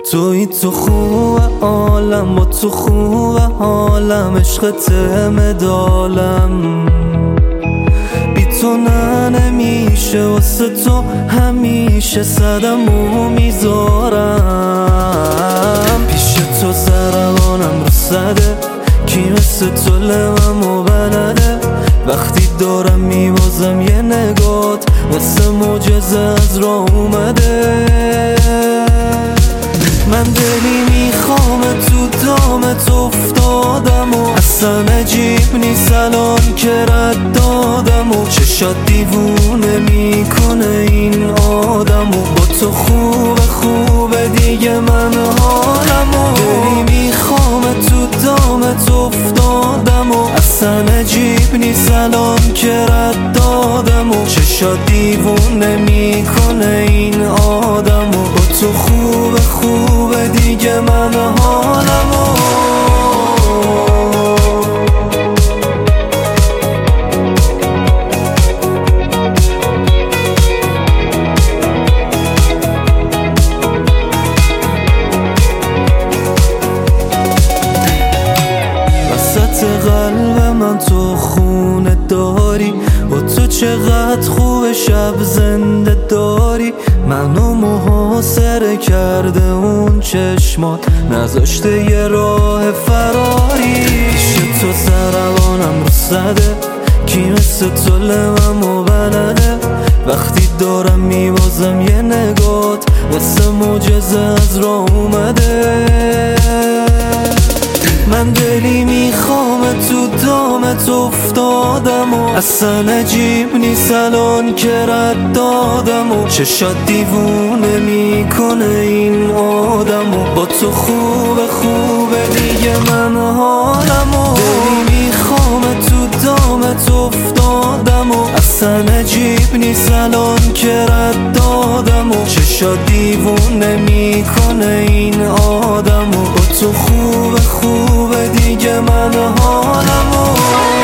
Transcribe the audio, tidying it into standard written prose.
توی تو خوب عالم، با تو خوب حالم، عشقت مدالم. بی تو نمیشه، واسه تو همیشه صدمو میذارم. پیش تو ضربانم رو صده، کی مثل تو لبمو بلده. وقتی دارم میوازم یه نگات، مثل معجزه از راه اومده. من دلی میخوام تو دامت افتادم و اصلا عجیب نیست الان که رد دادم و چشات دیوونه میکنه این آدم و با تو خوبه دیگه من حالم و دلی میخوام تو دامت افتادم و اصلا عجیب نیست الان که رد دادم و چشات دیوونه میکنه این آدم و با تو خوبه دیگه من حالم و وسط قلب من تو خونه داری، با تو چقدر خوب شب زنده داری. منو محاصره کرده اون چشمات، نذاشته یه راه فراری. پیش تو ضربانم رو صده، کی مثل تو لبمو بلده. وقتی دارم میوازم یه نگات، مثل معجزه از راه اومده. من دلی میخوام تو دامت افتادم و اصلا عجیب نیست الان که رد دادم و چشات دیوونه میکنه این آدم و با تو خوبه دیگه من حالم و دلی میخوام تو دامت افتادم و اصلا عجیب نیست الان که رد دادم و چشات دیوونه میکنه این آدم و با تو خوبه دیگه من حالم و